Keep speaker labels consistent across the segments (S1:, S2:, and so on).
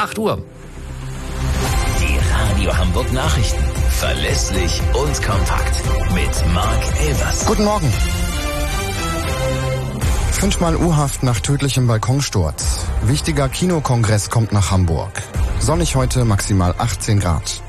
S1: 8 Uhr.
S2: Die Radio Hamburg Nachrichten. Verlässlich und kompakt. Mit Marc Elvers.
S3: Guten Morgen. 5-mal U-Haft nach tödlichem Balkonsturz. Wichtiger Kinokongress kommt nach Hamburg. Sonnig heute, maximal 18 Grad.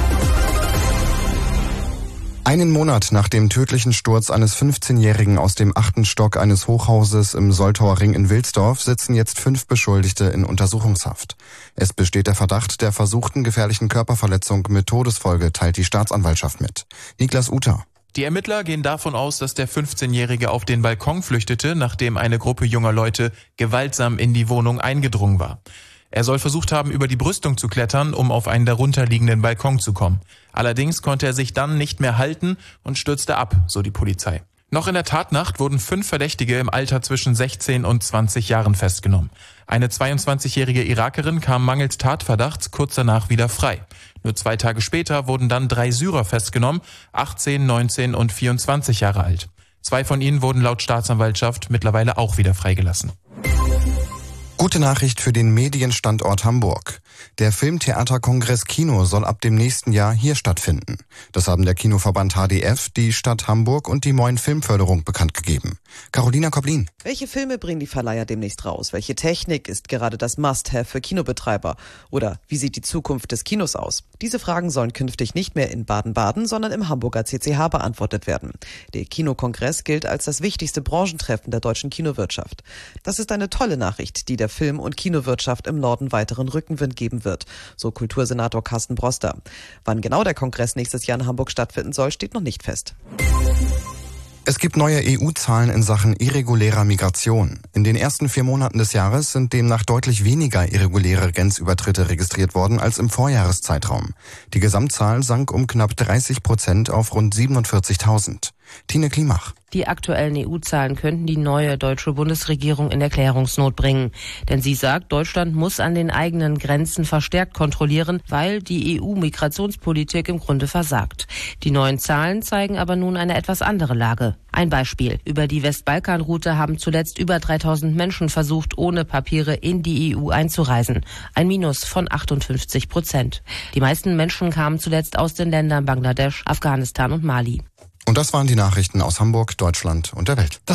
S3: Einen Monat nach dem tödlichen Sturz eines 15-Jährigen aus dem 8. Stock eines Hochhauses im Soltauer Ring in Wilsdorf sitzen jetzt 5 Beschuldigte in Untersuchungshaft. Es besteht der Verdacht der versuchten gefährlichen Körperverletzung mit Todesfolge, teilt die Staatsanwaltschaft mit. Niklas Uter.
S4: Die Ermittler gehen davon aus, dass der 15-Jährige auf den Balkon flüchtete, nachdem eine Gruppe junger Leute gewaltsam in die Wohnung eingedrungen war. Er soll versucht haben, über die Brüstung zu klettern, um auf einen darunterliegenden Balkon zu kommen. Allerdings konnte er sich dann nicht mehr halten und stürzte ab, so die Polizei. Noch in der Tatnacht wurden 5 Verdächtige im Alter zwischen 16 und 20 Jahren festgenommen. Eine 22-jährige Irakerin kam mangels Tatverdachts kurz danach wieder frei. Nur 2 Tage später wurden dann 3 Syrer festgenommen, 18, 19 und 24 Jahre alt. 2 von ihnen wurden laut Staatsanwaltschaft mittlerweile auch wieder freigelassen.
S3: Gute Nachricht für den Medienstandort Hamburg. Der Filmtheaterkongress Kino soll ab dem nächsten Jahr hier stattfinden. Das haben der Kinoverband HDF, die Stadt Hamburg und die Moin Filmförderung bekannt gegeben. Carolina Koblin.
S5: Welche Filme bringen die Verleiher demnächst raus? Welche Technik ist gerade das Must-Have für Kinobetreiber? Oder wie sieht die Zukunft des Kinos aus? Diese Fragen sollen künftig nicht mehr in Baden-Baden, sondern im Hamburger CCH beantwortet werden. Der Kinokongress gilt als das wichtigste Branchentreffen der deutschen Kinowirtschaft. Das ist eine tolle Nachricht, die der Film- und Kinowirtschaft im Norden weiteren Rückenwind geben wird, so Kultursenator Carsten Broster. Wann genau der Kongress nächstes Jahr in Hamburg stattfinden soll, steht noch nicht fest.
S3: Es gibt neue EU-Zahlen in Sachen irregulärer Migration. In den ersten 4 Monaten des Jahres sind demnach deutlich weniger irreguläre Grenzübertritte registriert worden als im Vorjahreszeitraum. Die Gesamtzahl sank um knapp 30% auf rund 47.000. Tine Klimach.
S6: Die aktuellen EU-Zahlen könnten die neue deutsche Bundesregierung in Erklärungsnot bringen. Denn sie sagt, Deutschland muss an den eigenen Grenzen verstärkt kontrollieren, weil die EU-Migrationspolitik im Grunde versagt. Die neuen Zahlen zeigen aber nun eine etwas andere Lage. Ein Beispiel. Über die Westbalkanroute haben zuletzt über 3.000 Menschen versucht, ohne Papiere in die EU einzureisen. Ein Minus von 58%. Die meisten Menschen kamen zuletzt aus den Ländern Bangladesch, Afghanistan und Mali.
S3: Und das waren die Nachrichten aus Hamburg, Deutschland und der Welt.